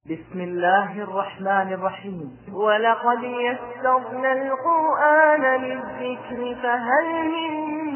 بسم الله الرحمن الرحيم. ولقد يسرنا القرآن للذكر فهل من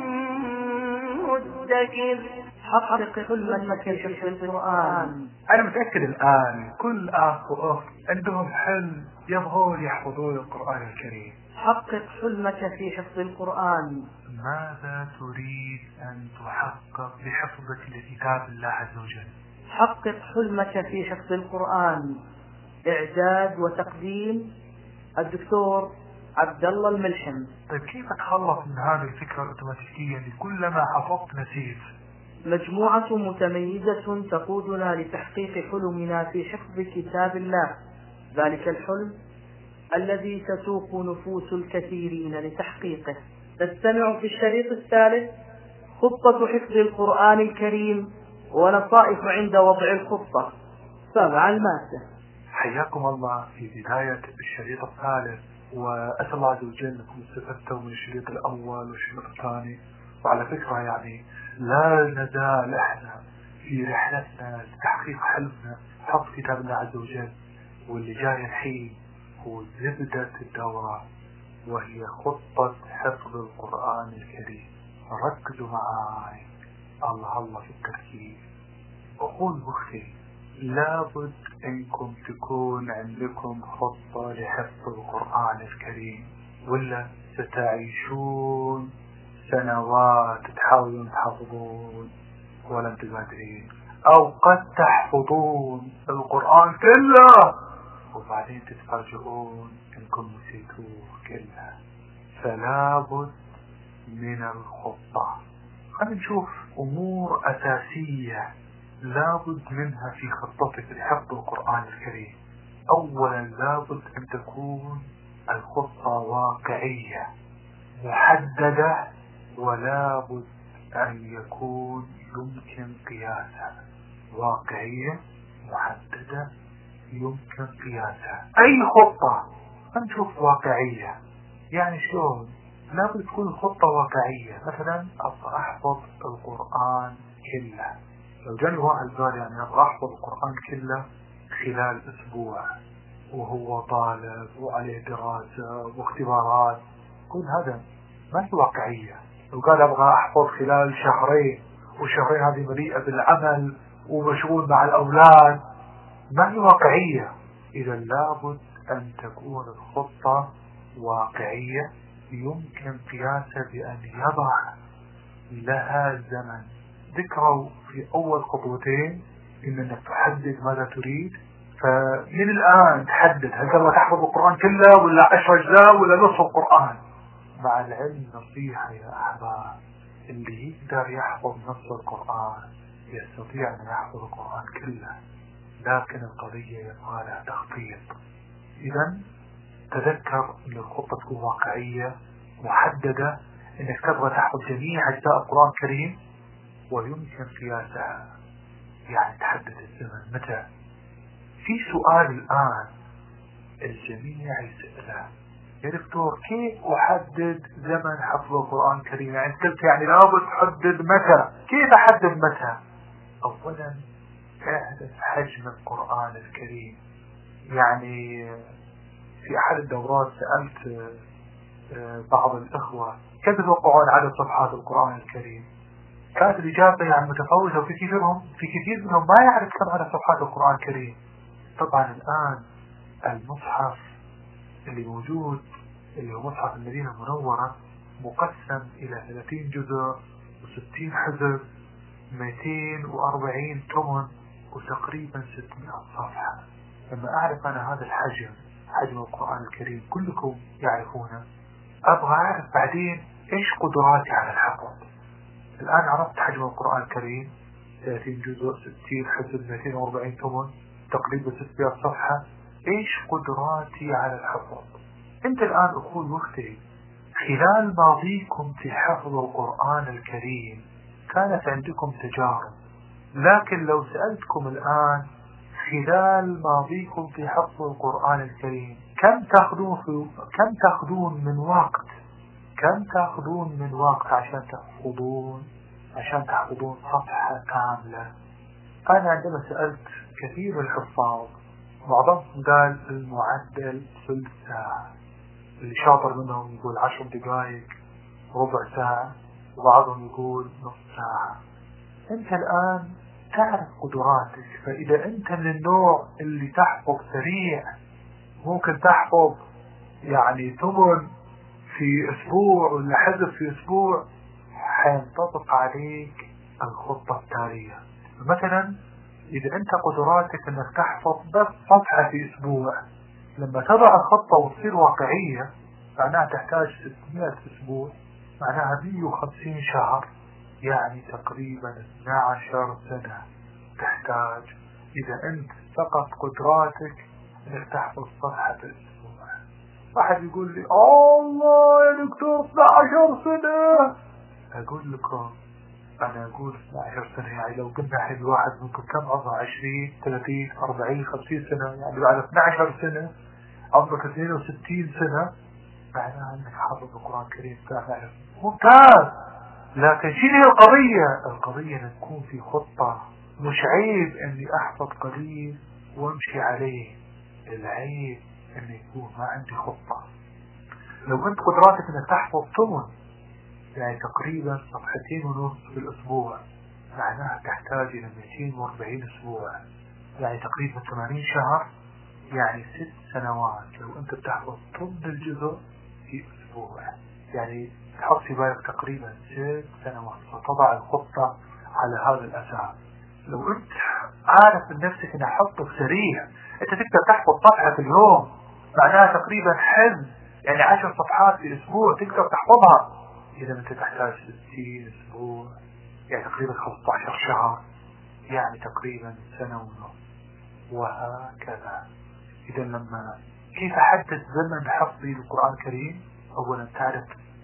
مدكر. حقق حلمك في حفظ القرآن. أنا متأكد الآن كل أخ وأخت عندهم حلم يبغون يحفظون القرآن الكريم. حقق حلمك في حفظ القرآن. ماذا تريد أن تحقق بحفظك لكتاب الله عز وجل؟ حقق حلمك في حفظ القرآن. إعداد وتقديم الدكتور عبد الله الملحم. طيب كيف أتخلص من هذه الفكرة الأوتوماتيكية اللي كلما حفظت نسيت؟ مجموعة متميزة تقودنا لتحقيق حلمنا في حفظ كتاب الله، ذلك الحلم الذي تسوق نفوس الكثيرين لتحقيقه. تستمع في الشريط الثالث خطة حفظ القرآن الكريم ونصائح عند وضع الخطة. 7 المادة. حياكم الله في بداية الشريط الثالث، وأسأل الله عز وجل أنكم استفدتوا من الشريط الأول والشريط الثاني. وعلى فكرة يعني لا نزال احنا في رحلتنا لتحقيق حلمنا حفظ كتاب الله عز وجل، واللي جاي الحين هو زبدة الدورة وهي خطة حفظ القرآن الكريم. ركزوا معاي، الله في التركيز. أقول بختي لابد انكم تكون عندكم خطة لحفظ القرآن الكريم، ولا ستعيشون سنوات تحاولون تحفظون ولا انتم قادرين، او قد تحفظون القرآن كله وبعدين تتفاجئون انكم نسيتوه كله. فلابد من الخطة. خلينا نشوف امور اساسية لابد منها في خطتك لحفظ القرآن الكريم. اولا لابد ان تكون الخطة واقعية محددة، ولابد ان يكون يمكن قياسها. واقعية محددة يمكن قياسها. اي خطة نشوف واقعية يعني شلون. لابد تكون الخطة واقعية. مثلا ابغى احفظ القرآن كله، لو جاني واحد قال يعني ابغى احفظ القرآن كله خلال اسبوع وهو طالب وعليه دراسة واختبارات، كل هذا ما في واقعية. لو قال ابغى احفظ خلال شهرين والشهرين هذه مليئة بالعمل ومشغول مع الاولاد، ما في واقعية. اذا لابد ان تكون الخطة واقعية يمكن قياسها بان يضع لها زمن. ذكروا في اول خطوتين انك تحدد ماذا تريد. فمن الان تحدد هل تبغى تحفظ القرآن كله ولا 10 اجزاء ولا نصف القرآن. مع العلم نصيحة يا احباب، اللي يقدر يحفظ نصف القرآن يستطيع ان يحفظ القرآن كله، لكن القضية يبغى لها تخطيط. اذا تذكر ان الخطة تكون واقعية محددة، انك تبغى تحفظ جميع اجزاء القرآن الكريم ويمكن قياسها، يعني تحدد الزمن متى. في سؤال الآن الجميع يسأله، يا دكتور كيف أحدد زمن حفظ القرآن الكريم؟ يعني قلت يعني لابد تحدد متى، كيف أحدد متى؟ أولا اعرف حجم القرآن الكريم. يعني في أحد الدورات سألت بعض الإخوة كيف تتوقعون عدد صفحات القرآن الكريم؟ كانت الإجابة يعني متفاوتة، وفي كثير منهم ما يعرف كم عدد صفحات القرآن الكريم. طبعا الآن المصحف اللي موجود اللي هو مصحف المدينة المنورة مقسم إلى 30 جزء و60 حزب 240 تمن وتقريبا 600 صفحة. لما أعرف أنا هذا الحجم، حجم القرآن الكريم كلكم يعرفونه، أبغى أعرف بعدين إيش قدراتي على الحفظ. الآن عرفت حجم القرآن الكريم 30 جزء 60 حزب 240 تمن تقريبا 600 صفحة. إيش قدراتي على الحفظ؟ أنت الآن أقول واختي خلال ماضيكم في حفظ القرآن الكريم كانت عندكم تجارب، لكن لو سألتكم الآن خلال ماضيكم في حفظ القرآن الكريم كم تأخذون من وقت عشان تحفظون صفحة كاملة؟ أنا عندما سألت كثير من الحفاظ معظمهم قال المعدل ثلث ساعة، اللي شاطر منهم يقول 10 دقائق، ربع ساعة، وبعضهم يقول نص ساعة. انت الآن تعرف قدراتك، فإذا انت من النوع اللي تحفظ سريع، ممكن تحفظ يعني ثمن في أسبوع ولا حزب في أسبوع، حينطبق عليك الخطة التالية. مثلا إذا أنت قدراتك أنك تحفظ بس صفحة في أسبوع، لما تضع الخطة وتصير واقعية معناها تحتاج 600 أسبوع، معناها 150 شهر، يعني تقريبا 12 سنة تحتاج إذا أنت فقط قدراتك أنك تحفظ صفحة في أسبوع. واحد يقول لي الله يا دكتور 12 سنة، أقول لكم أنا أقول 12 سنة يعني لو قلنا حين الواحد ممكن كم عمره 20 30 40 50 سنة، يعني بعد 12 سنة عمرك 62 سنة، معناها أنك حافظ القرآن الكريم 12 ممتاز. لكن شنو هي القضية أن تكون في خطة. مش عيب أني أحفظ قليل وأمشي عليه، العيب أن يكون ما عندي خطة. لو أنت قدراتك أنك تحفظ ثمن يعني تقريبا 2.5 صفحات في الأسبوع، معناها تحتاج إلى 240 أسبوع، يعني تقريبا 80 شهر، يعني 6 سنوات. لو أنت بتحفظ ثمن الجزء في أسبوع، يعني تحط في بالك تقريبا 6 سنوات، فتضع الخطة على هذا الأساس. لو أنت عارف من نفسك أن حفظك سريع، أنت تقدر تحفظ صفحة في اليوم، معناها تقريبا حزب، يعني 10 صفحات في أسبوع تقدر تحفظها. إذا أنت تحتاج 60 أسبوع، يعني تقريبا 15 شهر، يعني تقريبا 1.5 سنة، وهكذا. إذا لما كيف أحدد زمن حفظي للقرآن الكريم؟ أولا تعرف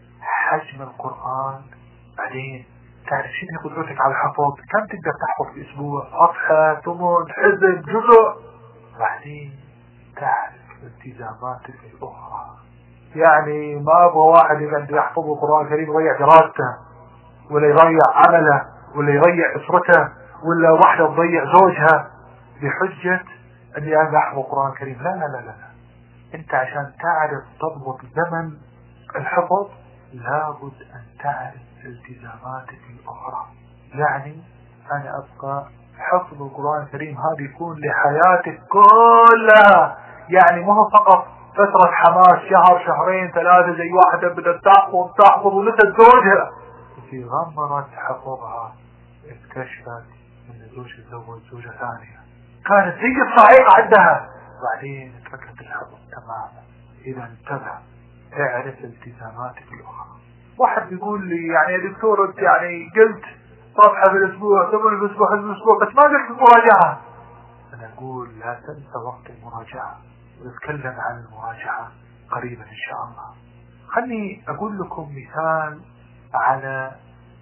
حجم القرآن، بعدين تعرف شنو قدرتك على الحفظ، كم تقدر تحفظ في أسبوع، صفحة، ثمن، حزب، جزء. بعدين تعرف التزاماتك الأخرى، يعني ما أبغى واحد يقعد يحفظ القرآن الكريم يضيع دراسته، ولا يضيع عمله، ولا يضيع أسرته، ولا واحدة تضيع زوجها بحجة أني أنا أحفظ القرآن الكريم. لا لا لا لا، أنت عشان تعرف تضبط زمن الحفظ لابد أن تعرف التزاماتك الأخرى. يعني أنا أبقى حفظ القرآن الكريم هذا يكون لحياتك كلها، يعني ما هو فقط فترة حماس شهر شهرين 3 زي واحدة بدأت تحفظ ونست زوجها، وفي غمرة حفظها اكتشفت أن زوجها تزوج زوجة ثانية كانت زي الصعيقة عندها، بعدين تركت الحفظ تماما. إذا انتبه، اعرف التزاماتك الأخرى. واحد يقول لي يعني يا دكتور انت يعني قلت صفحة في الأسبوع، ثمن في الأسبوع، حزب الأسبوع، بس ما قلت المراجعة. أنا أقول لا تنسى وقت المراجعة، ونتكلم عن المراجعة قريبا إن شاء الله. خلني أقول لكم مثال على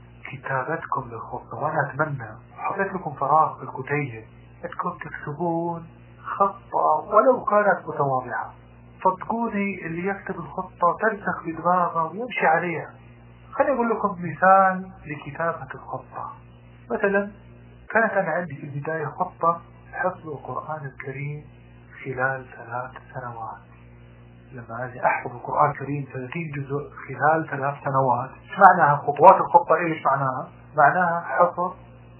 كتابتكم للخطة، وأنا أتمنى حطيت لكم فراغ في الكتيب أنكم تكتبون خطة ولو كانت متواضعة. صدقوني اللي يكتب الخطة ترسخ في دماغه ويمشي عليها. خليني أقول لكم مثال لكتابة الخطة. مثلا كانت أنا عندي في البداية خطة حفظ القرآن الكريم خلال 3 سنوات. لما أجي أحفظ القرآن الكريم 30 جزء خلال 3 سنوات، إيش معناها خطوات الخطة؟ إيش معناها؟ معناها حفظ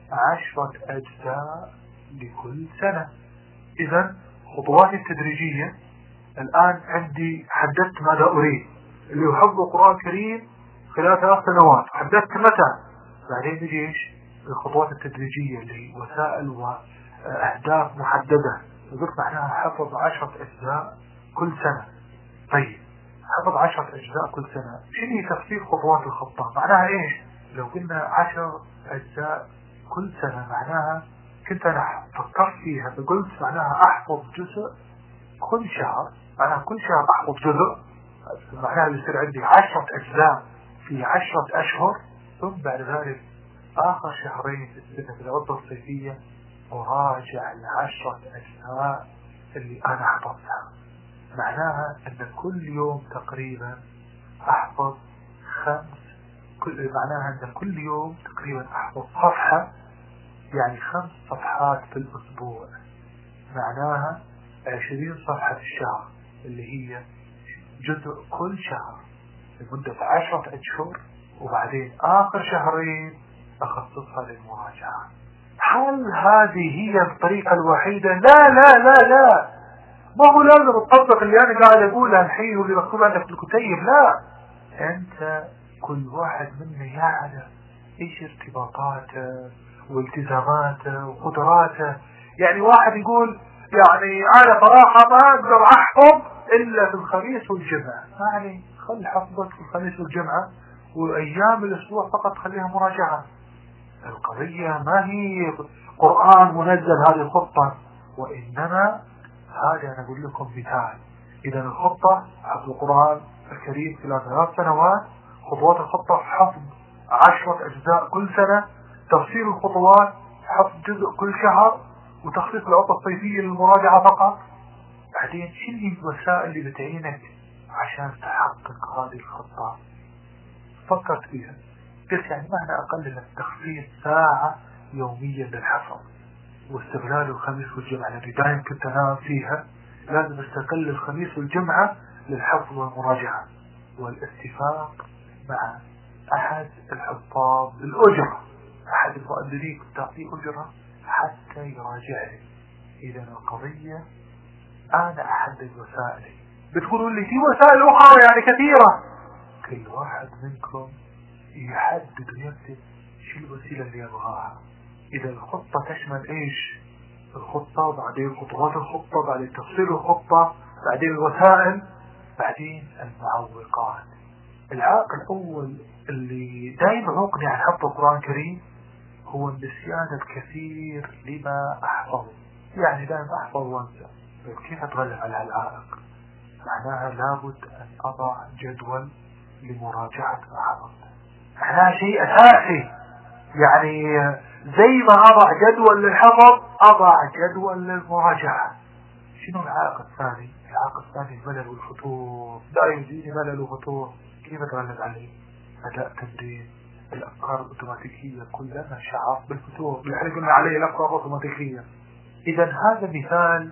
10 أجزاء لكل سنة. إذا خطواتي التدريجية الآن عندي حددت ماذا أريد، اللي هو حفظ القرآن الكريم خلال 3 سنوات، حددت متى. بعدين نجي إيش الخطوات التدريجية اللي وسائل وأهداف محددة، قلت معناها حفظ 10 أجزاء كل سنة. طيب حفظ 10 أجزاء كل سنة، شنو هي تفصيل خطوات الخطة؟ معناها إيش؟ لو قلنا 10 أجزاء كل سنة، معناها كنت أنا فكرت فيها فقلت معناها أحفظ جزء كل شهر، معناها كل شهر أحفظ جزء، معناها يصير عندي 10 أجزاء في 10 أشهر، ثم بعد ذلك آخر شهرين في السنة في العطلة الصيفية أراجع 10 أجزاء اللي أنا حفظتها. معناها أن كل يوم تقريبا أحفظ معناها أن كل يوم تقريبا أحفظ صفحة، يعني 5 صفحات في الأسبوع. معناها 20 صفحة في الشهر اللي هي جزء كل شهر لمدة 10 أشهر، وبعدين آخر شهرين أخصصها للمراجعة. هل هذه هي الطريقة الوحيدة؟ لا لا لا لا، ما هو لازم تطبق اللي أنا قاعد أقولها الحين واللي مكتوب عندك في الكتيب. لا، أنت كل واحد منا يعرف إيش ارتباطاته والتزاماته وقدراته. يعني واحد يقول يعني أنا صراحة ما أقدر أحفظ إلا في الخميس والجمعة، يعني خل حفظك في الخميس والجمعة، وأيام الأسبوع فقط خليها مراجعة. القضية ما هي قرآن منزل هذه الخطة، وإنما هذا أنا أقول لكم مثال. إذا الخطة حفظ القرآن الكريم خلال 3 سنوات، خطوات الخطة حفظ 10 أجزاء كل سنة، تفصيل الخطوات حفظ جزء كل شهر، وتخصيص العطلة الصيفية للمراجعة فقط. بعدين شنو الوسائل اللي بتعينك عشان تحقق هذه الخطة؟ فكرت فيها، قلت يعني معنى أقل من تخصيص ساعة يوميا للحفظ، واستغلال الخميس والجمعة التي دائما كنت أنام فيها، لازم استغل الخميس والجمعة للحفظ والمراجعة، والاتفاق مع أحد الحفاظ بالأجرة، أحد المؤذنين تعطيه أجرة حتى يراجعني. إذا القضية أنا أحدد وسائلي. بتقولوا لي في وسائل أخرى يعني كثيرة، كل واحد منكم يحدد ويكتب شو الوسيلة اللي يبغاها. إذا الخطة تشمل إيش؟ الخطة، بعدين خطوات الخطة، بعدين تفصيل الخطة، بعدين الوسائل، بعدين المعوقات. العائق الأول اللي دائما يوقني عن حفظ القرآن الكريم هو النسيان الكثير لما أحفظ. يعني دائما أحفظ وانسى. كيف أتغلب على العائق؟ معناها لابد أن أضع جدول لمراجعة ما حفظته. معناها شيء أساسي. يعني زي ما أضع جدول للحفظ أضع جدول للمراجعة. شنو العائق الثاني؟ العائق الثاني الملل والفتور. لا يجيني ملل وفتور، كيف أتغلب عليه؟ أداء تمرين الأفكار الأوتوماتيكية. كلما شعرت بالفتور اللي قلنا عليه الأفكار الأوتوماتيكية. إذا هذا مثال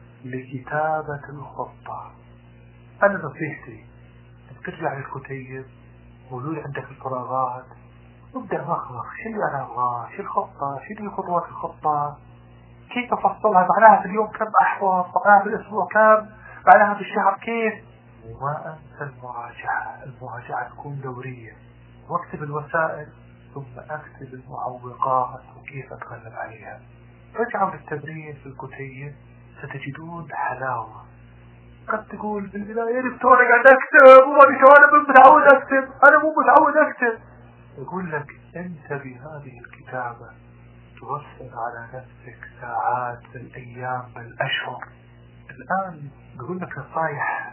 لكتابة الخطة. أنا نصيحتي ترجع للكتيب ولول عندك الفراغات، نبدأ نخلص شو اللي أنا أبغاه، شو الخطة، شو اللي خطوات الخطة، كيف أفصلها، معناها في اليوم كم أحفظ، معناها في الأسبوع كم، معناها في الشهر كيف. وما أنسى المراجعة تكون دورية، واكتب الوسائل ثم أكتب المعوقات وكيف أتغلب عليها. رجعوا للتمرين في الكتيب ستجدون حلاوة. قد تقول في البداية دكتور أنا قاعد أكتب أنا مو متعود أكتب. يقول لك أنت بهذه الكتابة توفر على نفسك ساعات بالأيام بالأشهر. الآن يقول لك نصايح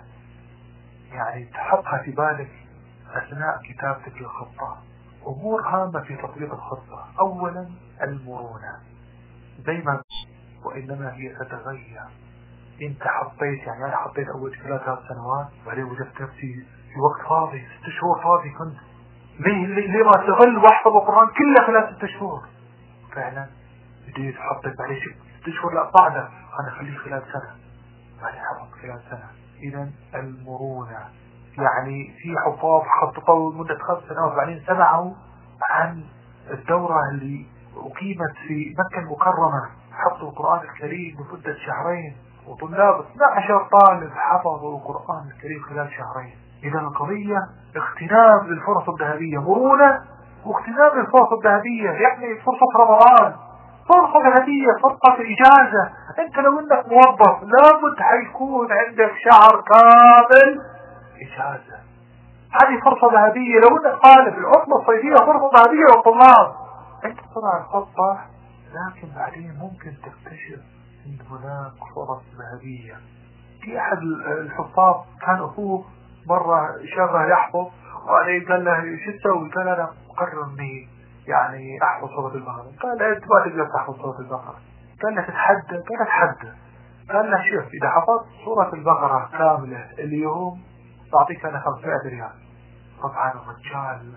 يعني تحطها في بالك أثناء كتابتك للخطة. أمور هامة في تطبيق الخطة. أولا المرونة، زي ما وإنما هي تتغير. انت حطيت، يعني انا حطيت اول 3 سنوات وبعدين وجدت نفسي في وقت فاضي 6 شهور فاضي كنت ليه ما استغل واحفظ القرآن كله خلال 6 شهور. فعلا بديت حطيت بعدين 6 شهور لا بعدها انا اخليه خلال سنة، بعدين حفظ خلال سنة. اذا المرونة، يعني في حفاظ خططوا مدة 5 سنوات بعدين سمعوا عن الدورة اللي أقيمت في مكة المكرمة حفظوا القرآن الكريم لمدة 2 شهر، وطلاب 12 طالب حفظوا القرآن الكريم خلال 2 شهر. إذا القضية اغتنام للفرص الذهبية، مرونة واغتنام للفرص الذهبية. يعني فرصة رمضان فرصة ذهبية، فرصة إجازة. أنت لو أنك موظف لابد حيكون عندك شهر كامل إجازة، هذه فرصة ذهبية. لو أنك طالب العطلة الصيفية فرصة ذهبية للطلاب. أنت طبعا الخطة، لكن بعدين ممكن تكتشف أن هناك فرص ذهبية. في أحد الحفاظ كان أخوه مرة شغل يحفظ وعليه قال له شو تسوي؟ قال أنا مقرر إني يعني أحفظ سورة البقرة. قال له أنت ما تقدر تحفظ سورة البقرة. قال له تتحدى. قال أتحدى. قال له شوف إذا حفظت سورة البقرة كاملة اليوم تعطيك أنا 500 ريال. طبعا الرجال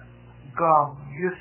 قام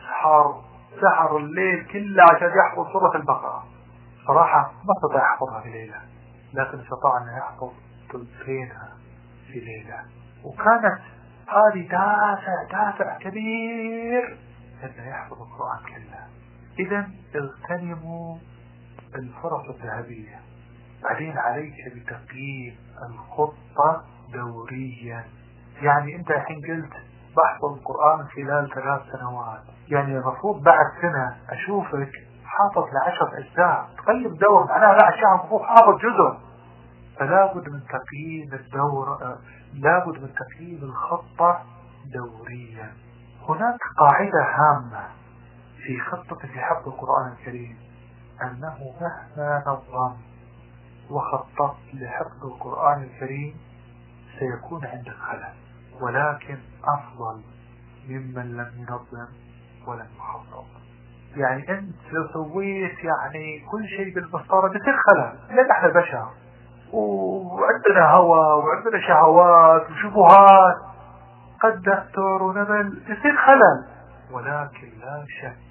سهر الليل كله عشان يحفظ سورة البقرة. صراحة ما استطاع يحفظها في ليلة، لكن استطاع أن يحفظ ثلثينها في ليلة، وكانت هذه دافع كبير أنه يحفظ القرآن كله. إذا اغتنموا الفرص الذهبية. بعدين عليك بتقييم الخطة دوريا. يعني أنت الحين قلت بحفظ القرآن خلال 3 سنوات، يعني المفروض بعد سنة أشوفك حافظ ل10 أجزاء، تقيم دور معناها لا أشياء المفروض حافظ جزء. فلا بد من تقييم الدور، لا بد من تقييم الخطة دوريا. هناك قاعدة هامة في خطة لحفظ القرآن الكريم، أنه مهما نظم وخطط لحفظ القرآن الكريم سيكون عندك خلل، ولكن أفضل ممن لم ينظم ولم يخطط. يعني أنت لو سويت يعني كل شيء بالمسطرة بتصير خلل، لأن احنا بشر وعندنا هوى وعندنا شهوات وشبهات قد دكتور ونمل، يصير خلل. ولكن لا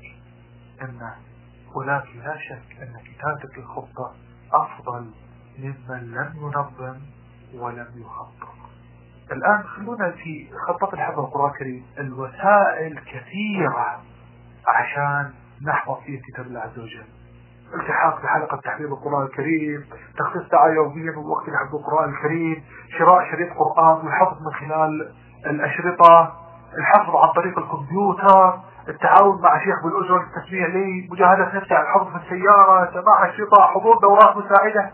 شك أن كتابة الخطة أفضل ممن لم ينظم ولم يخطط. الآن خلونا في خطة الحفظ القرآن الكريم. الوسائل كثيرة عشان نحفظ فيه كتاب الله عز وجل: التحاق بحلقة تحفيظ القرآن الكريم، تخصيص ساعة يوميا من وقت لحفظ القرآن الكريم، شراء شريط قرآن والحفظ من خلال الأشرطة، الحفظ عن طريق الكمبيوتر، التعاون مع شيخ بالأجرة للتسميع لي، مجاهدة نفسي على الحفظ في السيارة، سماع أشرطة، حضور دورات مساعدة.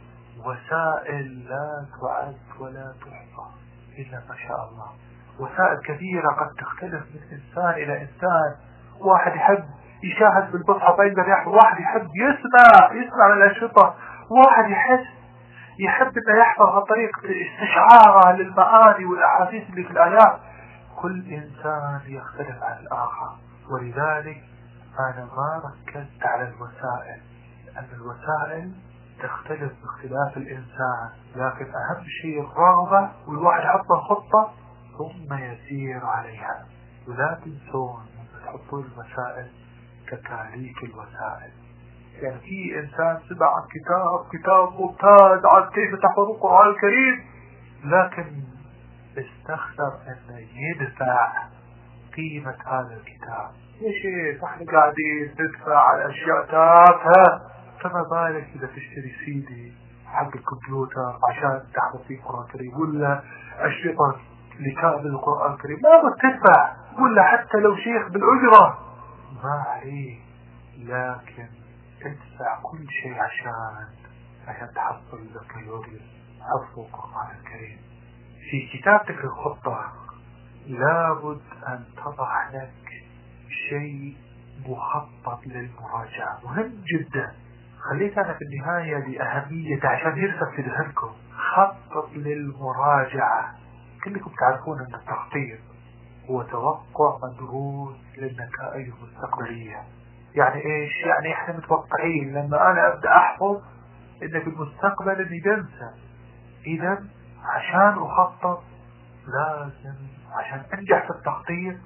وسائل لا تعد ولا تحصى إلا ما شاء الله. وسائل كثيرة قد تختلف من إنسان إلى إنسان. واحد يحب يشاهد بالمصحف يقدر يحفظ، واحد يحب يسمع من الأشرطة، واحد يحب أنه يحفظ عن طريق استشعاره للمعاني والأحاديث اللي في الآيات. كل إنسان يختلف عن الآخر، ولذلك أنا ما ركزت على الوسائل، لأن الوسائل تختلف باختلاف الإنسان، لكن أهم شيء الرغبة، والواحد يحط خطة ثم يسير عليها. ولا تنسون أن تحطوا الوسائل كتاريخ الوسائل. يعني في إنسان سمع عن كتاب ممتاز عن كيف تحفظ القرآن الكريم، لكن استخسر أن يدفع قيمة هذا الكتاب. يا شيخ احنا قاعدين ندفع على أشياء تافهة، فما بالك إذا تشتري سيدي حق الكمبيوتر عشان تحفظ فيه القرآن الكريم، ولا أشرطة لكامل القرآن الكريم لا تدفع، ولا حتى لو شيخ بالأجرة ما عليه، لكن ادفع كل شيء عشان تحصل بكالوريوس حفظ القرآن الكريم. في كتابتك الخطة لابد أن تضع لك شيء مخطط للمراجعة، مهم جدا. خليت أنا في النهاية لأهمية عشان يرسل في ذهنكم. خطط للمراجعة. كلكم تعرفون أن التخطيط هو توقع مدروس للنتائج المستقبلية. يعني إيش؟ يعني إحنا متوقعين لما أنا أبدأ أحفظ إن في المستقبل إني بنسى. إذا عشان أخطط لازم، عشان أنجح في التخطيط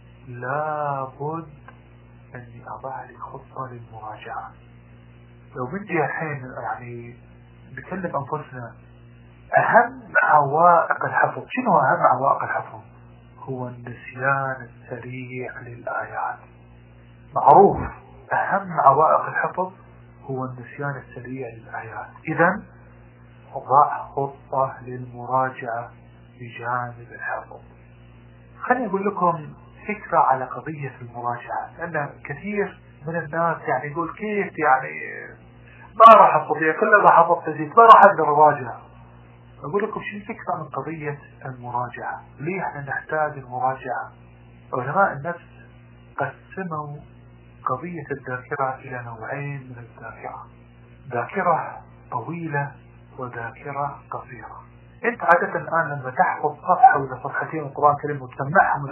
لابد أني أضع لي خطة للمراجعة. لو بنجي الحين يعني نكلم أنفسنا، أهم عوائق الحفظ، شنو أهم عوائق الحفظ؟ هو النسيان السريع للآيات. معروف أهم عوائق الحفظ هو النسيان السريع للآيات. إذن ضع خطة للمراجعة بجانب الحفظ. خليني أقول لكم فكرة على قضية المراجعة، لأن كثير من الناس يعني يقول كيف يعني ما راح أستطيع، كلما حفظت زيت ما راح أقدر أراجع. أقول لكم شو الفكرة من قضية المراجعة؟ ليه احنا نحتاج المراجعة؟ علماء النفس قسموا قضية الذاكرة إلى نوعين من الذاكرة: ذاكرة طويلة وذاكرة قصيرة. انت عادة الآن لما تحفظ صفحة ولا صفحتين من القرآن الكريم وتسمعهم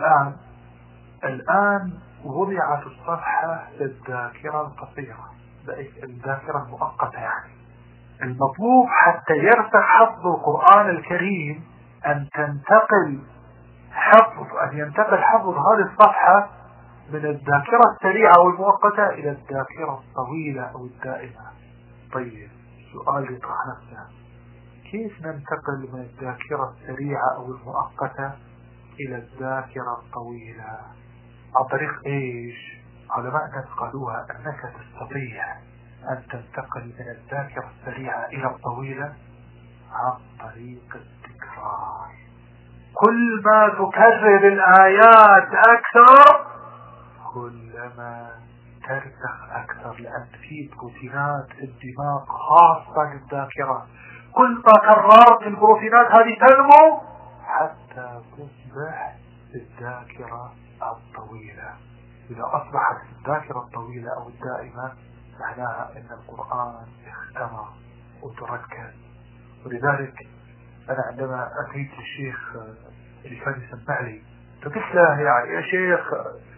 الآن وضعت الصفحة للذاكرة القصيرة، الذاكرة المؤقتة. يعني المطلوب حتى يرفع حفظ القرآن الكريم أن ينتقل حفظ هذه الصفحة من الذاكرة السريعة والمؤقتة إلى الذاكرة الطويلة أو الدائمة. طيب السؤال يطرح نفسه: كيف ننتقل من الذاكرة السريعة أو المؤقتة إلى الذاكرة الطويلة؟ عن طريق إيش؟ علماء قالوها أنك تستطيع أن تنتقل من الذاكرة السريعة إلى الطويلة عن طريق التكرار. كل ما تكرر الآيات أكثر كلما ترسخ أكثر، لأن في بروتينات في الدماغ خاصة للذاكرة. كل ما كررت البروتينات هذه تنمو حتى تصبح الذاكرة الطويلة. إذا أصبحت الذاكرة الطويلة أو الدائمة معناها أن القرآن اختمر وتركز. ولذلك أنا عندما أتيت الشيخ اللي كان يسمع لي فقلت له: يعني يا شيخ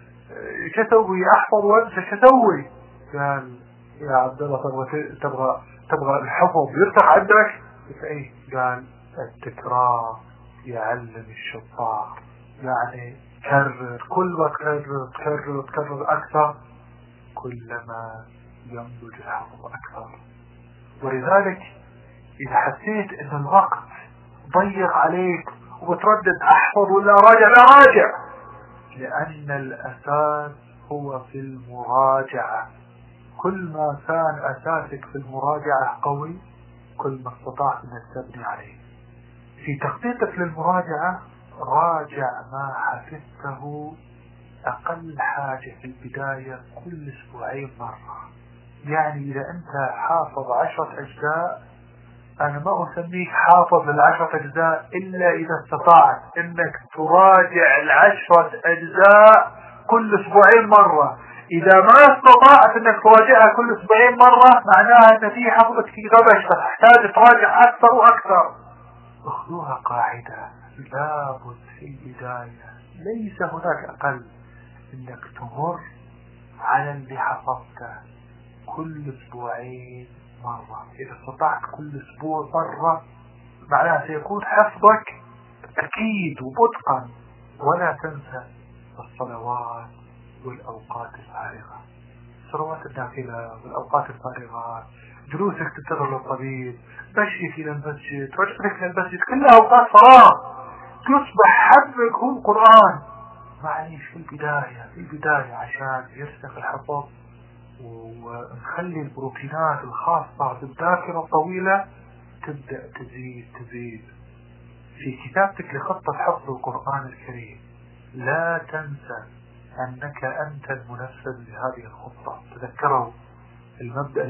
شتوي أحفظ وأنسى شتوي؟ قال: يا عبد الله تبغى الحفظ يرتق عندك؟ إيه؟ قال: التكرار يعلم الشطار. يعني كرر، كل ما تكرر أكثر كلما ينضج الحفظ أكثر. ولذلك إذا حسيت أن الوقت ضيق عليك وبتردد أحفظ ولا راجع، لا راجع، لأن الأساس هو في المراجعة. كل ما كان أساسك في المراجعة قوي كل ما استطعت أن تبني عليه. في تخطيطك للمراجعة راجع ما حفظته أقل حاجة في البداية كل أسبوعين مرة. يعني إذا أنت حافظ 10 أجزاء، أنا ما أسميك حافظ ل10 أجزاء إلا إذا استطعت أنك تراجع 10 أجزاء كل أسبوعين مرة. إذا ما استطعت أنك تراجعها كل أسبوعين مرة معناها أن في حفظك في غبش، فتحتاج تراجع أكثر وأكثر. اخذوها قاعدة: لابد في البداية ليس هناك أقل أنك تمر على اللي حفظته كل أسبوعين مرة. إذا استطعت كل أسبوع مرة معناها سيكون حفظك أكيد ومتقن. ولا تنسى الصلوات والأوقات الفارغة، الصلوات النافلة والأوقات الفارغة، جلوسك تنتظر للطبيب، مشيك إلى المسجد، رجعتك إلى المسجد، كلها أوقات فراغ. تصبح حفظك هو القرآن. معليش في البداية عشان يرسخ الحفظ ونخلي البروتينات الخاصة بالذاكرة الطويلة تبدأ تزيد. في كتابتك لخطة حفظ القرآن الكريم لا تنسى أنك أنت المنفذ لهذه الخطة. تذكروا المبدأ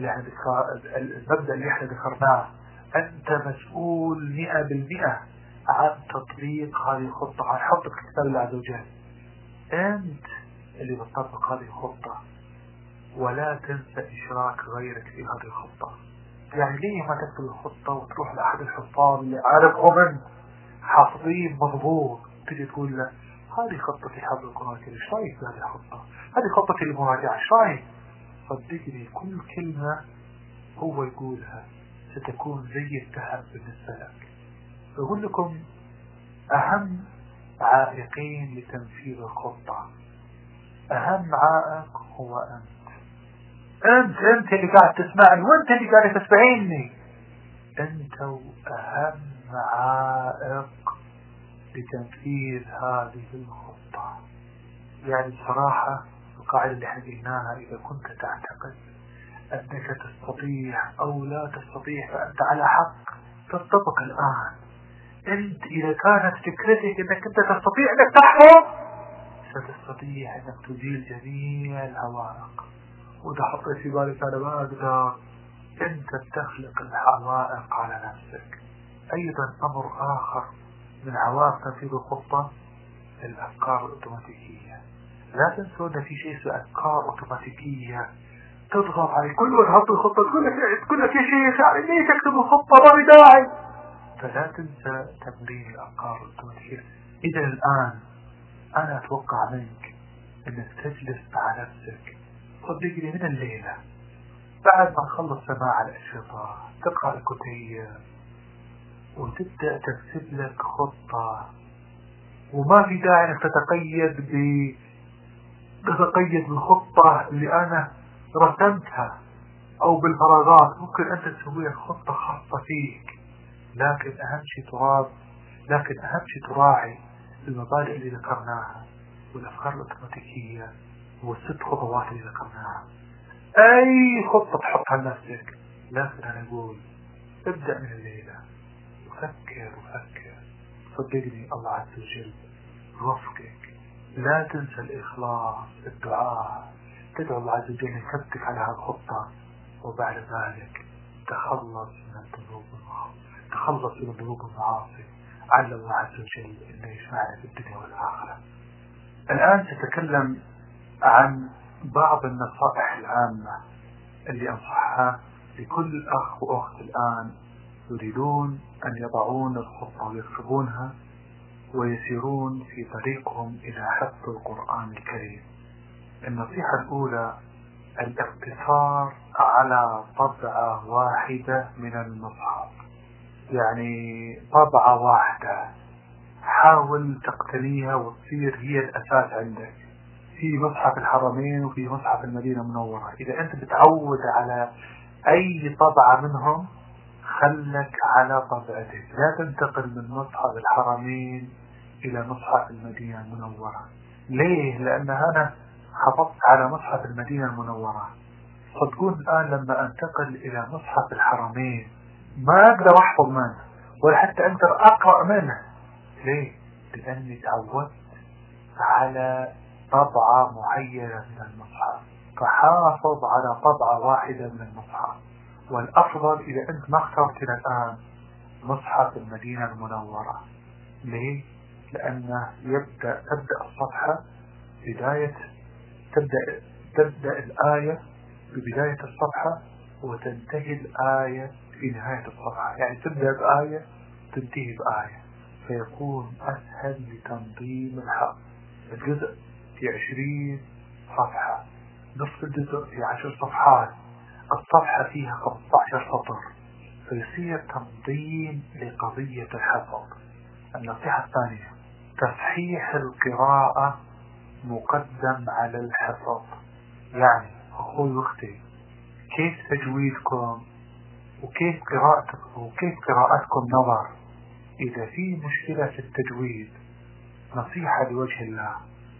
اللي احنا ذكرناه: أنت مسؤول 100% عن تطبيق هذه الخطة، عن حفظ كتاب الله عز وجل. أنت اللي بتطبق هذه الخطة، ولا تنسى إشراك غيرك في هذه الخطة. يعني ليه ما تكتب الخطة وتروح لأحد الحفاظ اللي عارفهم من حافظين مضبوط، تجي تقول له: هذه خطتي حفظ القرآن الكريم، ايش رايك بهذه الخطة؟ هذه خطتي للمراجعة، ايش رايك؟ صدقني كل كلمة هو يقولها ستكون زي الذهب بالنسبة لك. أقول لكم أهم عائقين لتنفيذ الخطة. أهم عائق هو أنت اللي قاعد تسمعني، وأنت اللي قاعد تسمعيني. أنت أهم عائق لتنفيذ هذه الخطة. يعني بصراحة القاعدة اللي احنا قلناها: إذا كنت تعتقد أنك تستطيع أو لا تستطيع فأنت على حق. تنطبق الآن. أنت إذا كانت فكرتك أنك أنت تستطيع أنك تحفظ، ستستطيع أنك تزيل جميع العوائق. وإذا حطيت في بالك أنا ما أقدر، أنت تخلق العوائق على نفسك. أيضا أمر آخر من عوائق تنفيذ الخطة: الأفكار الأوتوماتيكية. لا تنسوا أن في شيء اسمه أفكار أوتوماتيكية تضغط عليك. كل ما تحط الخطة تقول لك يا شيخ يعني ليه تكتب الخطة؟ ما بداعي. فلا تنسى تمرين الأفكار الأوتوماتيكية. إذا الآن أنا أتوقع منك أنك تجلس مع نفسك، صدقني من الليلة بعد ما تخلص سماع الأشرطة تقرأ الكتيب وتبدأ تكتب لك خطة. وما في داعي أنك تتقيد بالخطة اللي أنا رسمتها. أو بالفراغات ممكن أنت تسوي خطة خاصة فيك، لكن أهم شيء تراعي المبادئ اللي ذكرناها والأفكار الأوتوماتيكية والست خطوات اللي ذكرناها. أي خطة تحطها لنفسك، لكن أنا أقول ابدأ من الليلة وفكر. صدقني الله عز وجل يوفقك. لا تنسى الإخلاص، الدعاء، تدعو الله عز وجل يثبتك على هالخطة، وبعد ذلك تخلص من الذنوب والمعاصي. على الله عز وجل أنه يسمعنا في الدنيا والآخرة. الآن تتكلم عن بعض النصائح العامة اللي أنصحها لكل أخ وأخت الآن يريدون أن يضعون الخطة ويكتبونها ويسيرون في طريقهم إلى حفظ القرآن الكريم. النصيحة الأولى الاقتصار على طبعة واحدة من المصحف، يعني طبعة واحدة حاول تقتنيها وتصير هي الأساس عندك. في مصحف الحرمين وفي مصحف المدينة المنورة، إذا أنت بتعود على أي طبعة منهم خلك على طبعتك، لا تنتقل من مصحف الحرمين إلى مصحف المدينة المنورة. ليه؟ لأن أنا حفظت على مصحف المدينة المنورة، صدقون الآن لما أنتقل إلى مصحف الحرمين ما أقدر أحفظ منه ولا حتى أقدر أقرأ منه. ليه؟ لأني تعودت على طبعة معينة من المصحف، فحافظ على طبعة واحدة من المصحف. والأفضل إذا أنت ما اخترت الآن مصحف المدينة المنورة. ليه؟ لأنه تبدأ الصفحة تبدأ الآية ببداية الصفحة وتنتهي الآية في نهاية الصفحة، يعني تبدأ بآية تنتهي بآية، فيكون أسهل لتنظيم الحفظ. الجزء في 20 صفحة، نصف الجزء في 10 صفحات، الصفحة فيها 15 سطر، فيصير تنظيم لقضية الحفظ. النصيحة الثانية تصحيح القراءة مقدم على الحفظ. يعني أخوي واختي، كيف تجويدكم وكيف قراءتكم نظر. إذا في مشكلة في التجويد، نصيحة لوجه الله،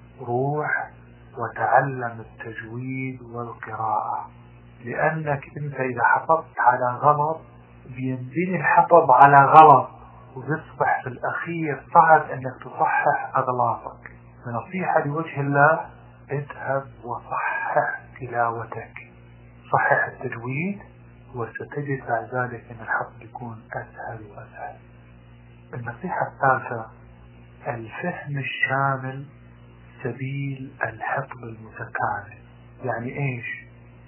روح وتعلم التجويد والقراءة، لأنك أنت إذا حفظت على غلط بينبني الحفظ على غلط ويصبح في الأخير صعب أنك تصحح أغلاطك. نصيحة لوجه الله، اذهب وصحح تلاوتك، صحح التجويد، وستجد بعد ذلك أن الحفظ يكون أسهل وأسهل. النصيحة الثالثة الفهم الشامل سبيل الحفظ المتكامل. يعني إيش؟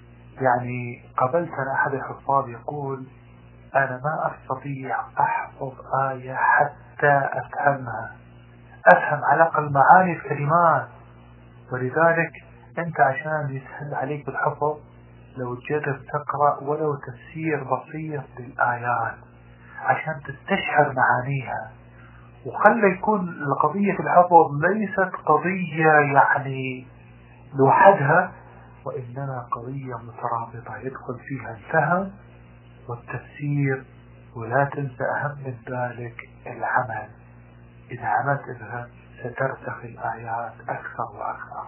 يعني قبلت أنا أحد الحفاظ يقول أنا ما أستطيع أحفظ آية حتى أفهمها، أفهم على الأقل معاني الكلمات. ولذلك أنت عشان يسهل عليك الحفظ لو تجرب تقرأ ولو تفسير بسيط للآيات عشان تستشعر معانيها، وخلي يكون القضية في الحفظ ليست قضية يعني لوحدها، وإنما قضية مترابطة يدخل فيها الفهم والتفسير. ولا تنسى أهم من ذلك العمل، إذا عملت بها سترسخ الآيات أكثر وأكثر.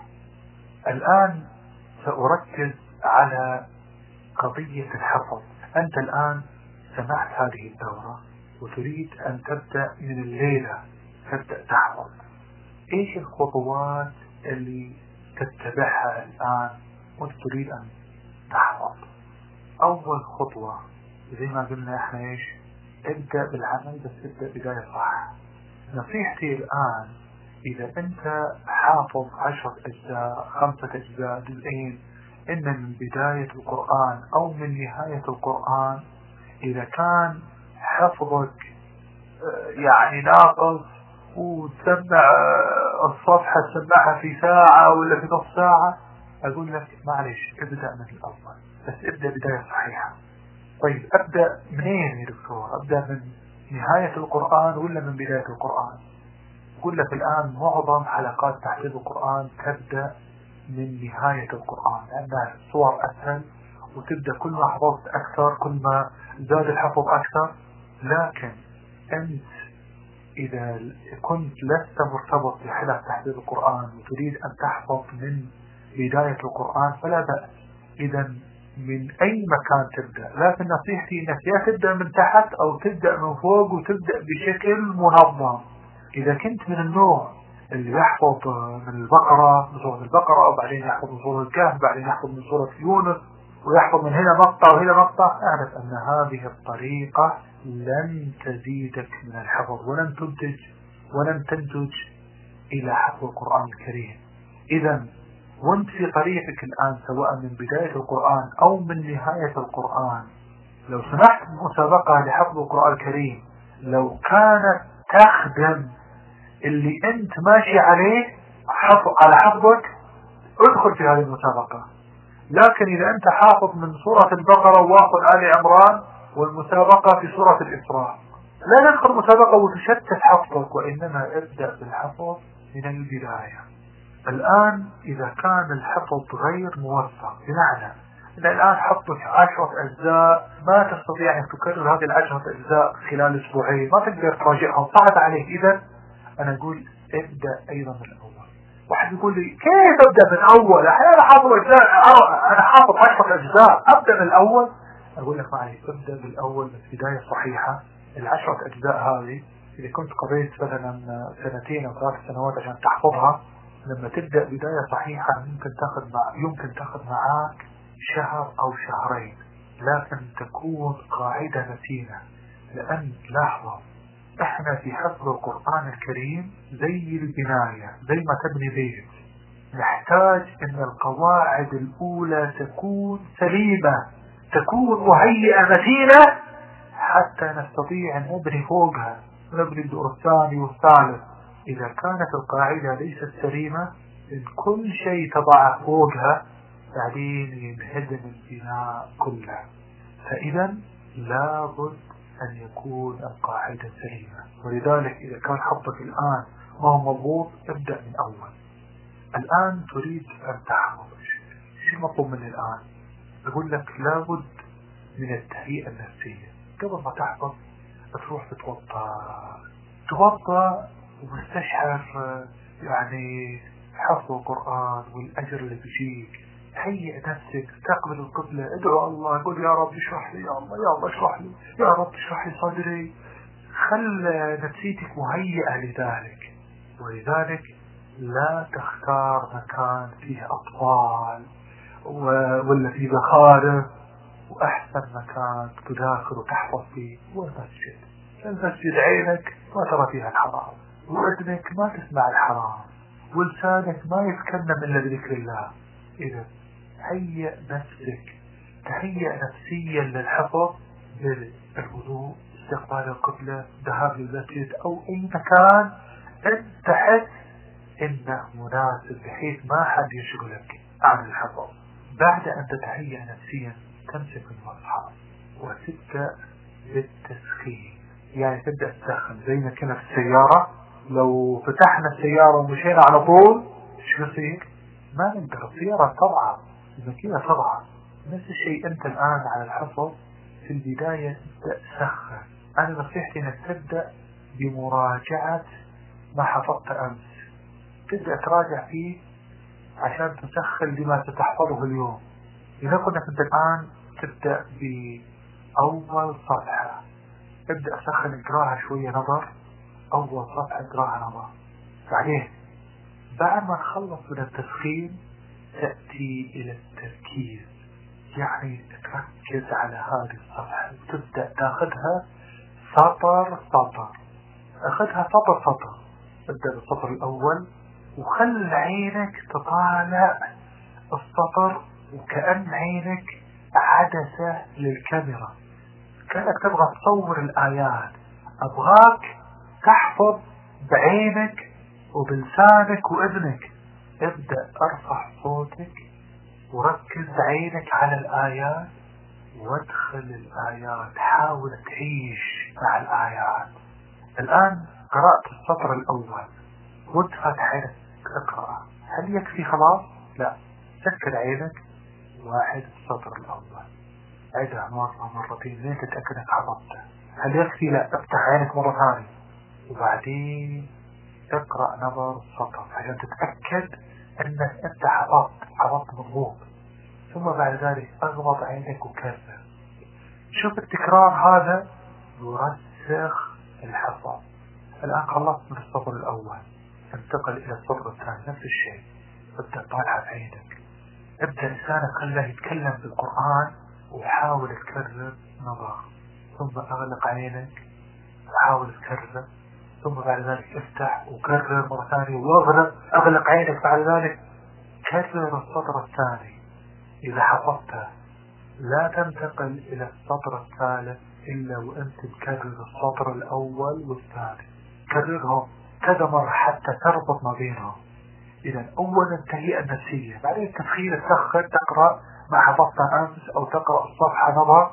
الآن سأركز على قضية الحفظ. أنت الآن سمعت هذه الدورة وتريد أن تبدأ من الليلة تبدأ تحفظ. إيش الخطوات اللي تتبعها الآن وأنت تريد أن تحفظ؟ أول خطوة زي ما قلنا إحنا إيش؟ ابدأ بالعمل، بس ابدأ بداية صح. نصيحتي الآن إذا أنت حافظ 10 أجزاء 5 أجزاء جزئين، إن من بداية القرآن أو من نهاية القرآن إذا كان حفظك يعني ناقص وتسمع الصفحة تسمعها في ساعة ولا في نص ساعة، أقول لك معلش ابدأ من الأول، بس ابدأ بداية صحيحة. طيب أبدأ منين يا دكتور؟ أبدأ من نهاية القرآن ولا من بداية القرآن؟ أقول لك الآن معظم حلقات تحفيظ القرآن تبدأ من نهاية القرآن، لأنها صور أسهل وتبدأ كل ما حفظت أكثر كل ما زاد الحفظ أكثر. لكن أنت إذا كنت لست مرتبط بحلقة تحفيظ القرآن وتريد أن تحفظ من بداية القرآن فلا بأس. إذا من أي مكان تبدأ، لكن نصيحتي أنك يا تبدأ من تحت أو تبدأ من فوق وتبدأ بشكل منظم. إذا كنت من النوع اللي يحفظ من البقرة، من سورة البقرة، وبعدين يحفظ من سورة الكهف، بعدين يحفظ من سورة يونس، ويحفظ من هنا مقطع وهنا مقطع، اعرف أن هذه الطريقة لن تزيدك من الحفظ ولن تنتج إلى حفظ القرآن الكريم. إذا وانت في طريقك الآن سواء من بداية القرآن أو من نهاية القرآن، لو سمحت مسابقة لحفظ القرآن الكريم لو كانت تخدم اللي انت ماشي عليه على حفظك، ادخل في هذه المسابقة. لكن إذا أنت حافظ من سورة البقرة واخذ آل عمران والمسابقة في سورة الإسراء، لا تدخل مسابقة وتشتت حفظك، وإنما ابدأ بالحفظ من البداية. الآن إذا كان الحفظ غير موفق، بمعنى إن الآن حفظك 10 أجزاء ما تستطيع أن تكرر هذه 10 أجزاء خلال أسبوعين، ما تقدر تراجعهم، صعب عليك، إذا أنا أقول ابدأ أيضا من الأول. واحد يقول لي كيف أبدأ من الأول؟ أنا حافظ أجزاء، أنا حافظ 10 أجزاء، أبدأ من الأول. أقول لك معي ابدأ بالأول من بداية صحيحة. 10 أجزاء هذه إذا كنت قضيت مثلا 2 أو 3 سنوات عشان تحفظها، لما تبدأ بداية صحيحة يمكن تاخذ معاك شهر أو شهرين، لكن تكون قاعدة متينة. لأن لاحظوا احنا في حفظ القرآن الكريم زي البناية، زي ما تبني بيت، نحتاج ان القواعد الأولى تكون سليمة، تكون مهيئة متينة حتى نستطيع أن نبني فوقها، نبني الدور الثاني والثالث. إذا كانت القاعدة ليست سليمة، إن كل شيء تضعه فوقها بعدين ينهدم البناء كله. فإذا لابد أن يكون القاعدة سليمة. ولذلك إذا كان حفظك الآن ما هو مضبوط، ابدأ من أول. الآن تريد أن تحفظ، شو مطلوب مني الآن؟ أقول لك لابد من التهيئة النفسية. قبل ما تحفظ تروح تتوضأ ومستشعر يعني حفظ القرآن والأجر اللي بيجيك. هيئ نفسك، استقبل القبلة، ادعو الله، قل يا رب اشرح لي، يا الله اشرح لي، يا رب اشرح لي صدري. خل نفسيتك مهيئة لذلك. ولذلك لا تختار مكان فيه أطفال ولا فيه زخارف. وأحسن مكان تداخل وتحفظ فيه هو المسجد. المسجد عينك ما ترى فيها الحرام، وأذنك ما تسمع الحرام، ولسانك ما يتكلم إلا بذكر الله. إذا هيئ نفسك تهيئ نفسيا للحفظ بالوضوء، استقبال القبلة، ذهاب للمسجد أو أي مكان أنت تحس إنه مناسب بحيث ما حد يشغلك عن الحفظ. بعد أن تتهيئ نفسيا تمسك المصحف وتبدأ بالتسخين. يعني تبدأ تسخن زي ما كنا في السيارة. لو فتحنا السيارة ومشينا على طول شو يصير؟ ما نقدر، السيارة طبعا الماكينة طبعا. نفس الشيء أنت الآن على الحفظ في البداية تبدأ تسخن. أنا نصيحتي أنك تبدأ بمراجعة ما حفظت أمس، تبدأ تراجع فيه عشان تسخن لما ستحفظه اليوم. إذا كنت أنت الآن تبدأ بأول صفحة، ابدأ سخن اقراها شوية نظر، أول صفحة اقراها نظر. بعدين بعد ما تخلص من التسخين تأتي إلى التركيز، يعني تركز على هذه الصفحة وتبدأ تاخذها سطر سطر. أخذها سطر سطر، ابدأ بالسطر الأول وخل عينك تطالع السطر وكأن عينك عدسة للكاميرا، كأنك تبغى تصور الآيات. أبغاك تحفظ بعينك وبلسانك وإذنك. ابدأ ارفع صوتك وركز عينك على الآيات وادخل الآيات، حاول تعيش مع الآيات. الآن قرأت السطر الأول وانت فاتح عينك اقرأ، هل يكفي خلاص؟ لا، سكر عينك واحد السطر الأول، عدها مرة مرتين لين تتأكد انك حفظته. هل يكفي؟ لا، افتح عينك مرة ثانية وبعدين اقرأ نظر السطر عشان تتأكد انك انت حفظت مضبوط. ثم بعد ذلك اغمض عينك وكرر. شوف التكرار هذا يرسخ الحفظ. الآن خلصت من السطر الأول، انتقل إلى السطر الثاني، نفس الشيء، ابدأ طالعة بعينك، ابدأ لسانك خله يتكلم بالقرآن وحاول تكرر نظر، ثم أغلق عينك وحاول تكرر، ثم بعد ذلك افتح وكرر مرة ثانية أغلق عينك، بعد ذلك كرر السطر الثاني. إذا حفظته لا تنتقل إلى السطر الثالث إلا وأنت تكرر السطر الأول والثاني، كررهم كذا مرة حتى تربط ما بينهم. إذا أولا التهيئة النفسية، بعدين التدخين تسخن تقرأ ما حفظت أمس أو تقرأ الصفحة نظر،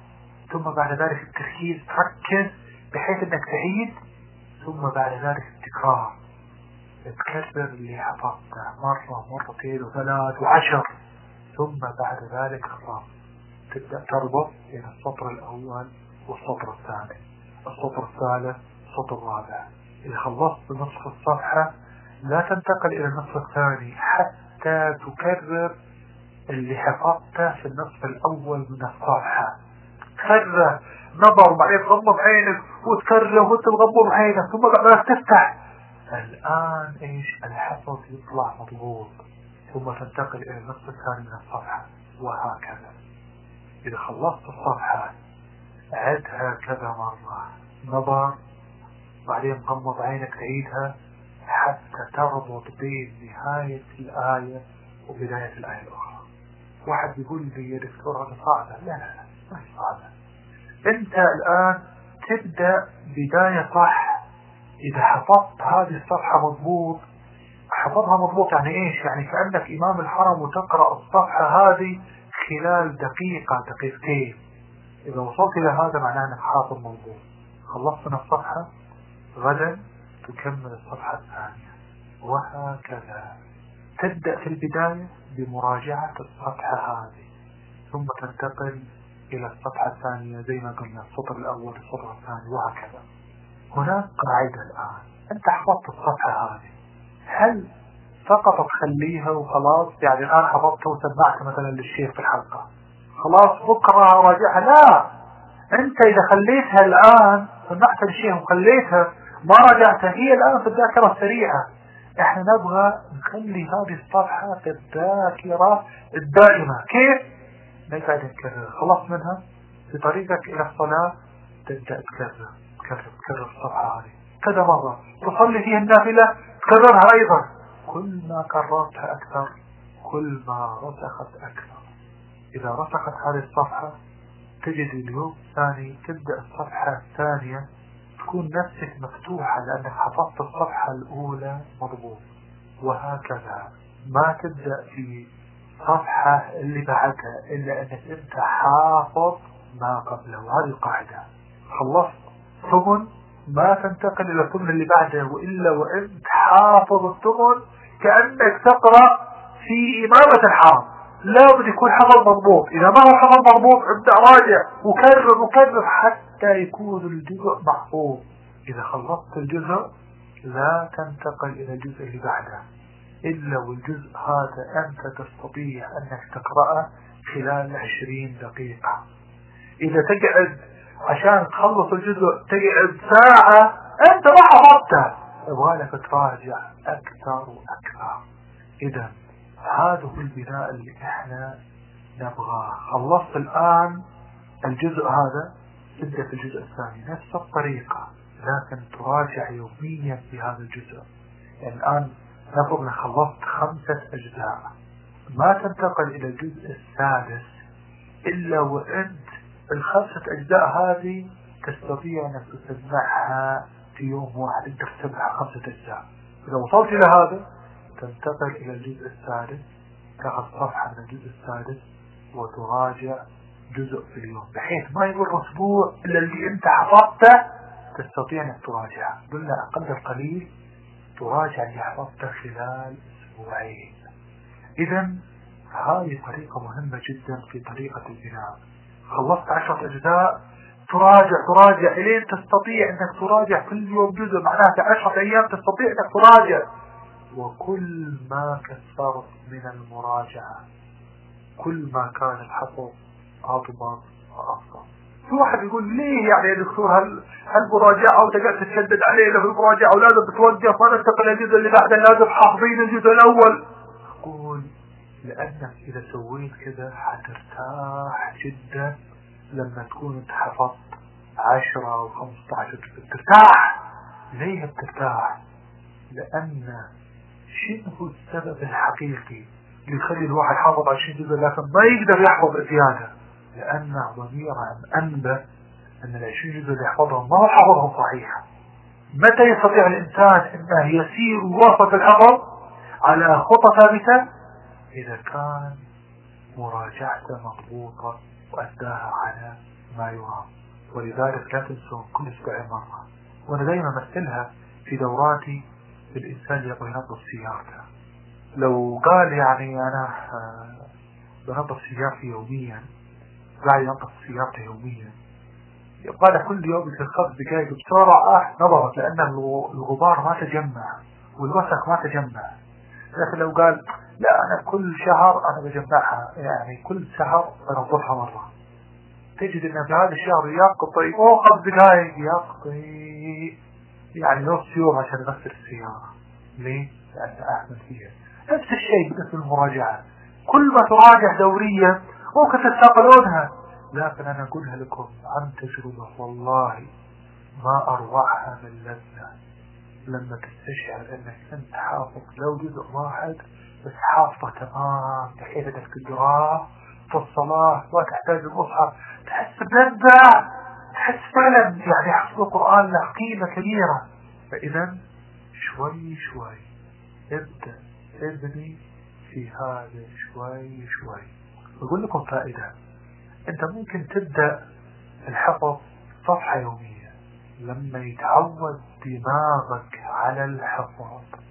ثم بعد ذلك التركيز، تركز بحيث أنك تعيد، ثم بعد ذلك التكرار، تكرر اللي حفظته مرة مرتين وثلاث وعشر، ثم بعد ذلك خلاص تبدأ تربط بين السطر الأول والسطر الثاني، السطر الثالث، السطر الرابع. إذا خلصت بنصف الصفحة لا تنتقل إلى النصف الثاني حتى تكرر اللي حفظته في النصف الأول من الصفحة. تكرر نظر، بعدين تغمض عينك وتكرر وانت تغمض عينك، ثم بعدين تفتح. الآن إيش الحفظ يطلع مضبوط، ثم تنتقل إلى النصف الثاني من الصفحة، وهكذا. إذا خلصت الصفحة عدها كذا مرة، نظر، بعدين غمض عينك تعيدها حتى تربط بين نهاية الآية وبداية الآية الأخرى. واحد بيقول لي يا دكتور هذا صعبة. لا لا لا، ما هي صعبة. أنت الآن تبدأ بداية صح. إذا حفظت هذه الصفحة مضبوط، حفظها مضبوط يعني إيش؟ يعني كأنك إمام الحرم وتقرأ الصفحة هذه خلال دقيقة دقيقتين. إذا وصلت إلى هذا معناه أنك حافظ مضبوط. خلصت من الصفحة، غدا تكمل الصفحة الثانية، وهكذا. تبدأ في البداية بمراجعة الصفحة هذه، ثم تنتقل إلى الصفحة الثانية زي ما قلنا، السطر الأول السطر الثاني، وهكذا. هناك قاعدة الآن، أنت حفظت الصفحة هذه، هل فقط تخليها وخلاص؟ يعني الآن حفظتها وسمعت مثلا للشيخ في الحلقة، خلاص بكرة راجعها؟ لا، أنت إذا خليتها الآن، سمعت للشيخ وخليتها ما رجعتها، هي الآن في الذاكرة السريعة. احنا نبغى نخلي هذه الصفحة في الذاكرة الدائمة. كيف؟ نقعد نكرر، خلص منها في طريقك إلى الصلاة تبدأ تكرر الصفحة هذه كذا مرة، تصلي فيها النافلة تكررها أيضا. كل ما كررتها أكثر كل ما رسخت أكثر. إذا رسخت هذه الصفحة تجد اليوم الثاني تبدأ الصفحة الثانية تكون نفسك مفتوحة لأنك حفظت الصفحة الأولى مضبوط، وهكذا. ما تبدأ في صفحة اللي بعدها إلا أنك أنت حافظ ما قبله. وهذه القاعدة، خلصت ثمن ما تنتقل إلى الثمن اللي بعده، وإلا وأنت حافظ الثمن كأنك تقرأ في إمامة الحرم. لا بد يكون حفظ مضبوط. إذا ما هو حفظ مضبوط ابدأ راجع وكرر حتى يكون الجزء محفوظ. إذا خلصت الجزء لا تنتقل إلى الجزء اللي بعده إلا والجزء هذا أنت تستطيع أنك تقرأه خلال 20 دقيقة. إذا تقعد عشان تخلص الجزء تقعد ساعة أنت ما حفظته، يبغالك تراجع أكثر وأكثر. إذا هذا هو البناء اللي احنا نبغاه. خلصت الآن الجزء هذا، تبدأ في الجزء الثاني نفس الطريقة، لكن تراجع يوميا في هذا الجزء. يعني الآن نفرض خلصت 5 أجزاء، ما تنتقل إلى الجزء السادس إلا وأنت ال5 أجزاء هذه تستطيع أنك تسمعها في يوم واحد. أنت تسمعها 5 أجزاء. إذا وصلت إلى هذا تنتقل إلى الجزء السادس، تأخذ صفحة من الجزء السادس وتراجع جزء في اليوم، بحيث ما يمر أسبوع إلا اللي أنت حفظته تستطيع أنك تراجعه. قلنا أقل القليل تراجع اللي حفظته خلال 2 أسبوع. إذن هذه طريقة مهمة جدا في طريقة البناء. خلصت 10 أجزاء، تراجع إلين تستطيع أنك تراجع كل يوم جزء، معناته 10 أيام تستطيع أنك تراجع. وكل ما كثرت من المراجعة كل ما كان الحفظ أضبط وأفضل. في واحد يقول ليه يعني يا دكتور هالمراجعة وتقعد تشدد علينا في المراجعة ولازم تتوقف وننتقل للجزء اللي بعده، لازم حافظين الجزء الأول. أقول لأنك إذا سويت كذا حترتاح جدا لما تكون انت حفظت 10 أو 15 جزء. ترتاح. ليه بترتاح؟ لأن شنو السبب الحقيقي اللي يخلي الواحد حافظ 20 جزء لكن ما يقدر يحفظ زيادة؟ لأن ضميره أنبه أن 20 جزء اللي يحفظهم ما هو حفظهم صحيح. متى يستطيع الإنسان أنه يسير ويوصل الحفظ على خطة ثابتة؟ إذا كان مراجعته مضبوطة وأداها على ما يرام. ولذلك لا تنسون كل أسبوع مرة. وأنا دائما مثلها في دوراتي الإنسان يبغى ينظف سيارته. لو قال يعني أنا بنظف سيارتي يوميا، قاعد ينظف سيارته يوميا، يبغى له كل يوم يصير 5 دقائق بسرعة نظرت، لأن الغبار ما تجمع والوسخ ما تجمع. لكن لو قال لا أنا كل شهر أنا بجمعها، يعني كل شهر بنظفها مرة، تجد أن في هذا الشهر يقضي 5 دقائق يقضي يعني نص يوم عشان يغسل السيارة. ليه؟ لأنه أحمل فيها. نفس الشيء بالنسبة للمراجعة، كل ما تراجع دوريا ممكن تستقلونها. لكن أنا أقولها لكم عن تجربة والله ما أروعها من لذة لما تستشعر أنك أنت حافظ لو جزء واحد بس حافظه تمام بحيث أنك تقراه في الصلاة وتحتاج المصحف، تحس بلذة، تحس فعلا يعني حفظ القرآن له قيمة كبيرة. فإذا شوي شوي ابني في هذا شوي شوي. بقول لكم فائدة، انت ممكن تبدأ الحفظ صفحة يومية. لما يتعود دماغك على الحفظ،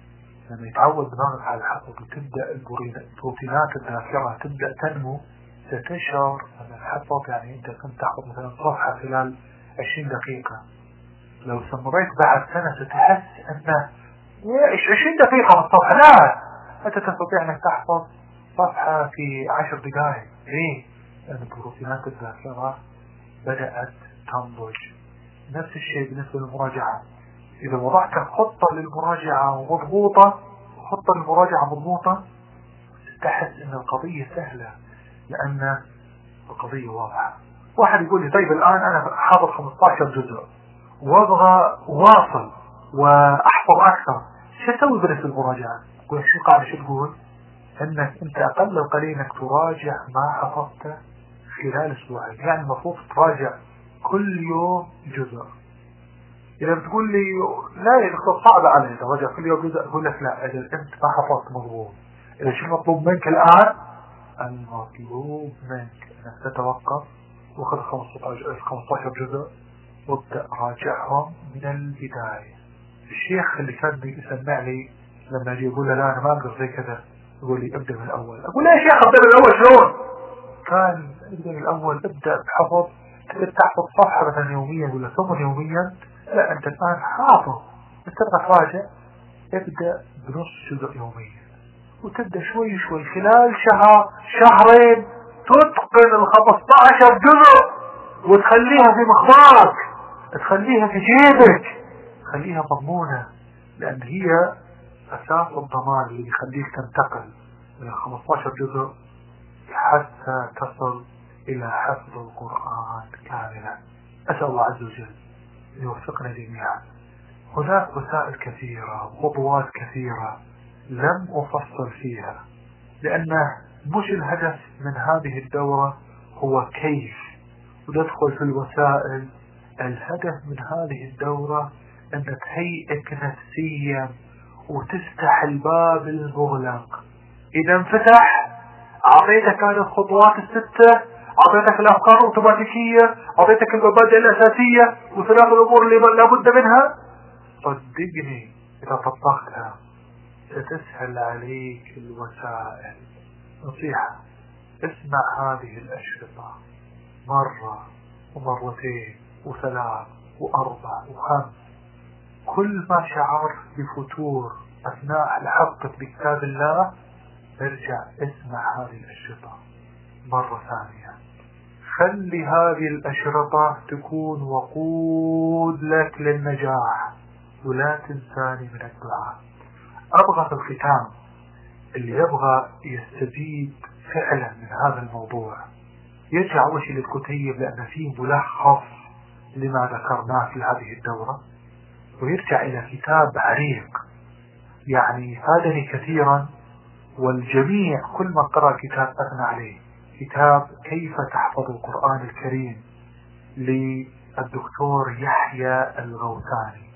وتبدأ البروتينات الذاكرة تبدأ تنمو، ستشعر أن الحفظ يعني أنت كنت تحفظ مثلا صفحة خلال 20 دقيقة، لو استمريت بعد سنة ستحس أنه 20 دقيقة الصفحة، لا، أنت تستطيع أنك تحفظ صفحة في 10 دقائق. ليه؟ لأن بروتينات الذاكرة بدأت تنضج. نفس الشيء بالنسبة للمراجعة، إذا وضعت خطة للمراجعة مضبوطة تحس أن القضية سهلة لأن القضية واضحة. واحد يقول لي طيب الآن أنا حافظ 15 جزء وأبغى واصل وأحفظ أكثر، شو أسوي بالنسبة للمراجعة؟ أقول شو قاعدة شو تقول؟ أنك أنت أقل القليل أنك تراجع ما حفظته خلال أسبوعين، يعني المفروض تراجع كل يوم جزء. إذا بتقول لي لا يا دكتور صعب علي تراجع كل يوم جزء، أقول لك لا، إذا أنت ما حفظت مضبوط. إذا شو المطلوب منك الآن؟ المطلوب منك أنك تتوقف وخذ 15 جزء وابدأ راجعهم من البداية. الشيخ اللي كان يسمع لي لما أجي أقول له لا أنا ما أقدر زي كذا، يقول لي ابدأ من الأول. أقول لا يا شيخ ابدأ من الأول شلون؟ كان ابدأ من الأول، ابدأ بحفظ، تحفظ صفحة مثلا يوميا ولا ثمن يوميا. لا أنت الآن حافظ، تبغى تراجع ابدأ بنص جزء يوميا، وتبدأ شوي شوي خلال شهر شهرين تتقن 15 جزء وتخليها في مخبارك، تخليها في جيبك، تخليها مضمونة، لأن هي أساس الضمان اللي يخليك تنتقل من 15 جزء حتى تصل إلى حفظ القرآن كاملا. أسأل الله عز وجل يوفقنا جميعا. هناك وسائل كثيرة وخطوات كثيرة لم أفصل فيها، لأنه مش الهدف من هذه الدورة هو كيف وندخل في الوسائل. الهدف من هذه الدورة أن تهيئك نفسيا وتفتح الباب المغلق. إذا انفتح أعطيتك هذه الخطوات 6، أعطيتك الأفكار الأوتوماتيكية، أعطيتك المبادئ الأساسية وثلاث الأمور اللي لابد منها، صدقني إذا طبقتها ستسهل عليك الوسائل. نصيحة: اسمع هذه الأشرطة مرة ومرتين وثلاث وأربع وخمس. كل ما شعرت بفتور أثناء لحظتك بكتاب الله ارجع اسمع هذه الأشرطة مرة ثانية. خلي هذه الأشرطة تكون وقود لك للنجاح، ولا تنساني من الدعاء. أبغى في الختام اللي يبغى يستفيد فعلا من هذا الموضوع يرجع أول شيء للكتيب، لأن فيه ملخص لما ذكرناه في هذه الدورة، ويرجع إلى كتاب عريق يعني فادني كثيرا، والجميع كل ما قرأ كتاب أثنى عليه، كتاب كيف تحفظ القرآن الكريم للدكتور يحيى الغوثاني.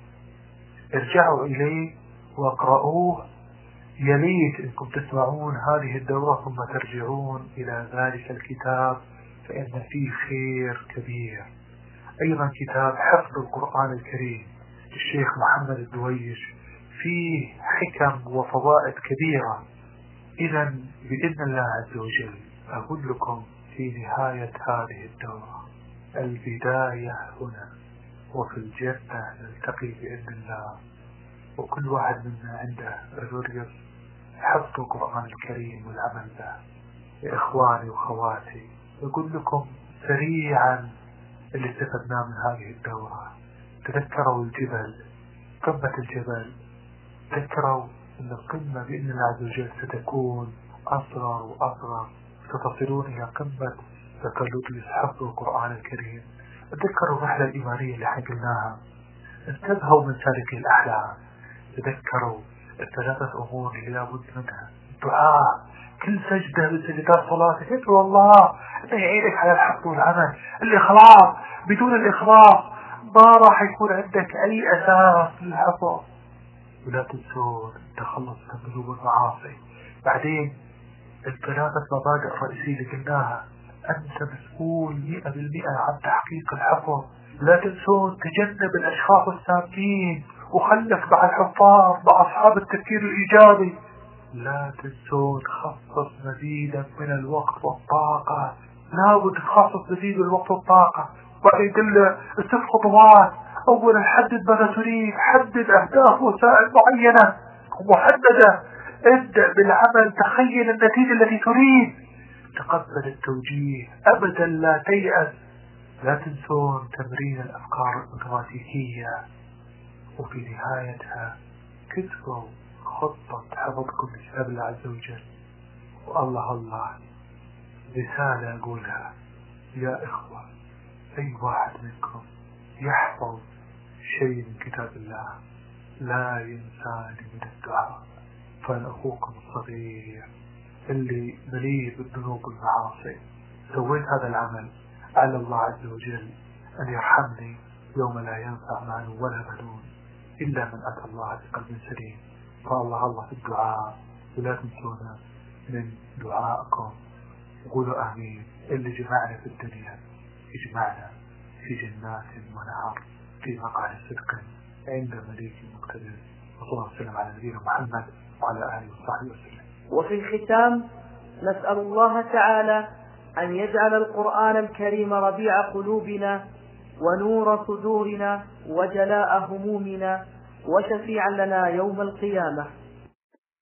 ارجعوا إليه واقرأوه. يليت أنكم تسمعون هذه الدورة ثم ترجعون إلى ذلك الكتاب، فإن فيه خير كبير. أيضا كتاب حفظ القرآن الكريم الشيخ محمد الدويش فيه حكم وفوائد كبيرة. إذا بإذن الله عز وجل أقول لكم في نهاية هذه الدورة: البداية هنا، وفي الجنة نلتقي بإذن الله. وكل واحد منا عنده رؤية حفظ القرآن الكريم والعمل به. يا إخواني وخواتي، أقول لكم سريعا اللي استفدناه من هذه الدورة. تذكروا الجبل، قمة الجبل، تذكروا أن القمة بإذن الله عز وجل ستكون أصغر وأصغر، ستصلون إلى قمة تكالوت حفظ القرآن الكريم. تذكروا الرحلة الإيمانية اللي حقلناها، انتبهوا من سالك الأحلام. تذكروا الثلاثة أمور اللي لا بد منها: الدعاء، كل سجدة من سجدات صلاتك ادعو الله أن يعينك على الحفظ والعمل. الإخلاص، بدون الإخلاص ما راح يكون عندك أي أساس للحفظ. ولا تنسون التخلص من الذنوب والمعاصي. بعدين الثلاثة مبادئ الرئيسية اللي قلناها: أنت مسؤول 100% عن تحقيق الحفظ. لا تنسون تجنب الأشخاص السامين، وخلك مع الحفاظ، مع أصحاب التفكير الإيجابي. لا تنسون خصص مزيدا من الوقت والطاقة. لابد تخصص مزيد من الوقت والطاقة. وبعدين قل 6 خطوات. أولا حدد ماذا تريد، حدد أهداف وسائل معينة محددة، ابدأ بالعمل، تخيل النتيجة التي تريد، تقبل التوجيه، أبدا لا تيأس. لا تنسون تمرين الأفكار الأوتوماتيكية. وفي نهايتها كتبوا خطة حفظكم لكتاب الله عز وجل. والله رسالة أقولها: يا إخوة، أي واحد منكم يحفظ شيء من كتاب الله لا ينساني من الدعاء. فأنا أخوكم الصغير اللي مليء بالذنوب والمعاصي، سويت هذا العمل على الله عز وجل أن يرحمني يوم لا ينفع مال ولا بنون إلا من أتى الله بقلب سليم. فالله في الدعاء، ولا تنسونا من دعائكم. قولوا آمين. اللي جمعنا في الدنيا يجمعنا في جنات ونهر في مقعد صدق عند مليك مقتدر. وصلى الله وسلم على نبينا محمد وعلى آله وصحبه وسلم. وفي الختام نسأل الله تعالى أن يجعل القرآن الكريم ربيع قلوبنا ونور صدورنا وجلاء همومنا وشفيعا لنا يوم القيامة.